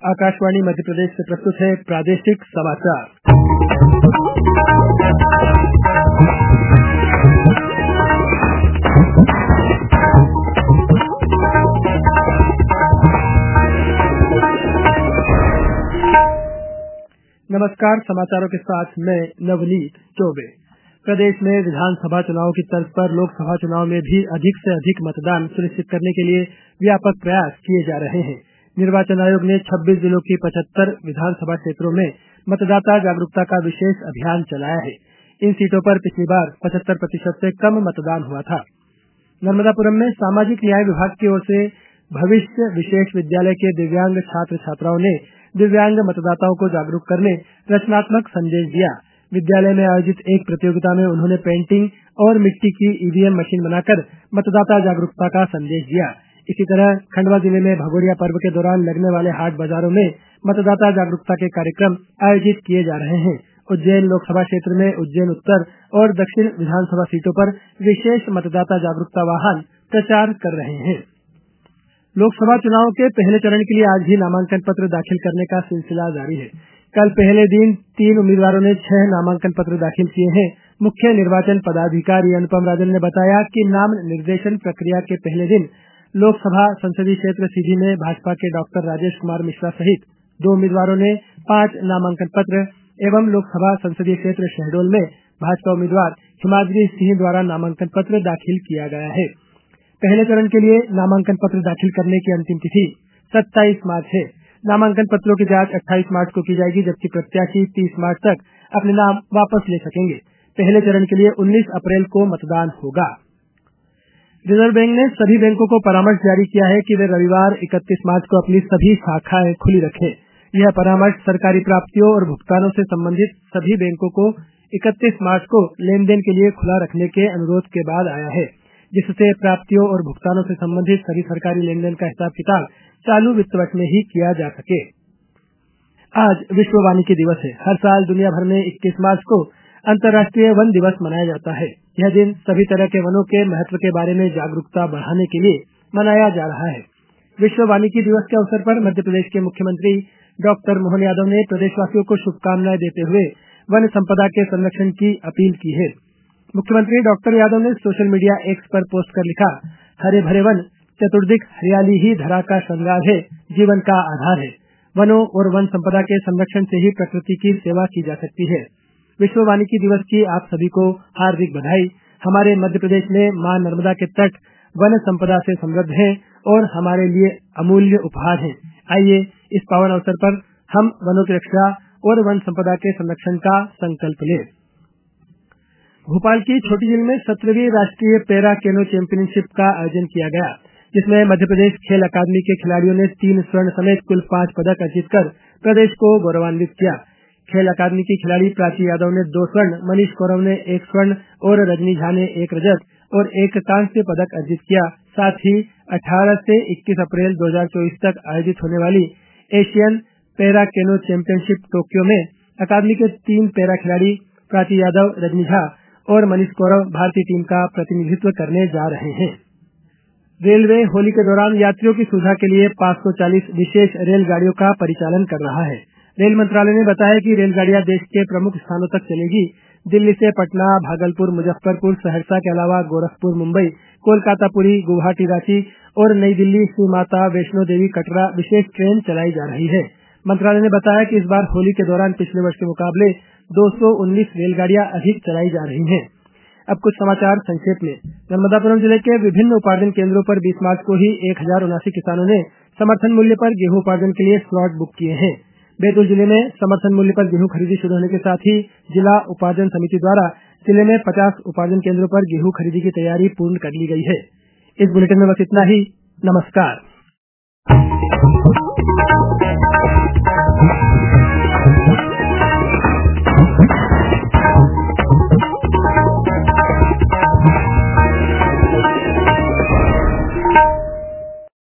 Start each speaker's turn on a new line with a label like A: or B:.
A: आकाशवाणी मध्य प्रदेश से प्रस्तुत है प्रादेशिक समाचार। नमस्कार, समाचारों के साथ मैं नवनीत चौबे। प्रदेश में विधानसभा चुनाव की तर्ज पर लोकसभा चुनाव में भी अधिक से अधिक मतदान सुनिश्चित करने के लिए व्यापक प्रयास किए जा रहे हैं। निर्वाचन आयोग ने 26 जिलों की 75 विधानसभा क्षेत्रों में मतदाता जागरूकता का विशेष अभियान चलाया है। इन सीटों पर पिछली बार 75% से कम मतदान हुआ था। नर्मदापुरम में सामाजिक न्याय विभाग की ओर से भविष्य विशेष विद्यालय के दिव्यांग छात्र छात्राओं ने दिव्यांग मतदाताओं को जागरूक करने रचनात्मक संदेश दिया। विद्यालय में आयोजित एक प्रतियोगिता में उन्होंने पेंटिंग और मिट्टी की ईवीएम मशीन बनाकर मतदाता जागरूकता का संदेश दिया। इसी तरह खंडवा जिले में भगोरिया पर्व के दौरान लगने वाले हाट बाजारों में मतदाता जागरूकता के कार्यक्रम आयोजित किए जा रहे हैं। उज्जैन लोकसभा क्षेत्र में उज्जैन उत्तर और दक्षिण विधानसभा सीटों पर विशेष मतदाता जागरूकता वाहन प्रचार कर रहे हैं। लोकसभा चुनाव के पहले चरण के लिए आज भी नामांकन पत्र दाखिल करने का सिलसिला जारी है। कल पहले दिन 3 उम्मीदवारों ने 6 नामांकन पत्र दाखिल किए हैं। मुख्य निर्वाचन पदाधिकारी अनुपम राजन ने बताया कि नाम निर्देशन प्रक्रिया के पहले दिन लोकसभा संसदीय क्षेत्र सीधी में भाजपा के डॉक्टर राजेश कुमार मिश्रा सहित 2 उम्मीदवारों ने 5 नामांकन पत्र एवं लोकसभा संसदीय क्षेत्र शहडोल में भाजपा उम्मीदवार हिमाद्री सिंह द्वारा नामांकन पत्र दाखिल किया गया है। पहले चरण के लिए नामांकन पत्र दाखिल करने की अंतिम तिथि 27 मार्च है। नामांकन पत्रों की जांच 28 मार्च को की जाएगी, जबकि प्रत्याशी 30 मार्च तक अपने नाम वापस ले सकेंगे। पहले चरण के लिए 19 अप्रैल को मतदान होगा। रिजर्व बैंक ने सभी बैंकों को परामर्श जारी किया है कि वे रविवार 31 मार्च को अपनी सभी शाखाएं खुली रखें। यह परामर्श सरकारी प्राप्तियों और भुगतानों से संबंधित सभी बैंकों को 31 मार्च को लेन देन के लिए खुला रखने के अनुरोध के बाद आया है, जिससे प्राप्तियों और भुगतानों से संबंधित सभी सरकारी लेन देन का हिसाब किताब चालू वित्त वर्ष में ही किया जा सके। आज विश्व वानिकी दिवस है। हर साल दुनिया भर में 21 मार्च को अंतर्राष्ट्रीय वन दिवस मनाया जाता है। यह दिन सभी तरह के वनों के महत्व के बारे में जागरूकता बढ़ाने के लिए मनाया जा रहा है। विश्व वानिकी दिवस के अवसर पर मध्य प्रदेश के मुख्यमंत्री डॉक्टर मोहन यादव ने प्रदेशवासियों को शुभकामनाएं देते हुए वन संपदा के संरक्षण की अपील की है। मुख्यमंत्री डॉक्टर यादव ने सोशल मीडिया एक्स पर पोस्ट कर लिखा, हरे भरे वन, चतुर्दिक हरियाली ही धरा का श्रृंगार है, जीवन का आधार है। वनों और वन संपदा के संरक्षण से ही प्रकृति की सेवा की जा सकती है। विश्व वानिकी दिवस की आप सभी को हार्दिक बधाई। हमारे मध्य प्रदेश में मां नर्मदा के तट वन संपदा से समृद्ध हैं और हमारे लिए अमूल्य उपहार हैं। आइए इस पावन अवसर पर हम वनों की रक्षा और वन संपदा के संरक्षण का संकल्प लें। भोपाल की छोटी झील में 17वीं राष्ट्रीय पैरा केनो चैंपियनशिप का आयोजन किया गया, जिसमें मध्य प्रदेश खेल अकादमी के खिलाड़ियों ने 3 स्वर्ण समेत कुल 5 पदक अर्जित कर प्रदेश को गौरवान्वित किया। खेल अकादमी की खिलाड़ी प्राची यादव ने 2 स्वर्ण, मनीष गौरव ने 1 स्वर्ण और रजनी झा ने 1 रजत और 1 कांस्य पदक अर्जित किया। साथ ही 18 से 21 अप्रैल 2024 तक आयोजित होने वाली Asian para canoe championship Tokyo में अकादमी के 3 पैरा खिलाड़ी प्राची यादव, रजनी झा और मनीष गौरव भारतीय टीम का प्रतिनिधित्व करने जा रहे हैं। रेलवे होली के दौरान यात्रियों की सुविधा के लिए 540 विशेष रेलगाड़ियों का परिचालन कर रहा है। रेल मंत्रालय ने बताया कि रेलगाड़ियां देश के प्रमुख स्थानों तक चलेगी। दिल्ली से पटना, भागलपुर, मुजफ्फरपुर, सहरसा के अलावा गोरखपुर, मुंबई, कोलकाता, पुरी, गुवाहाटी, रांची और नई दिल्ली श्री माता वैष्णो देवी कटरा विशेष ट्रेन चलाई जा रही है। मंत्रालय ने बताया कि इस बार होली के दौरान पिछले वर्ष के मुकाबले 219 रेलगाड़ियां अधिक चलाई जा रही हैं। अब कुछ समाचार संक्षेप में। नर्मदापुरम जिले के विभिन्न उपार्जन केंद्रों पर 20 मार्च को ही 1079 किसानों ने समर्थन मूल्य पर गेहूं उपार्जन के लिए स्लॉट बुक किए हैं। बैतूल जिले में समर्थन मूल्य पर गेहूं खरीदी शुरू होने के साथ ही जिला उपार्जन समिति द्वारा जिले में 50 उपार्जन केंद्रों पर गेहूं खरीदी की तैयारी पूर्ण कर ली गई है। इस बुलेटिन में बस इतना ही। नमस्कार।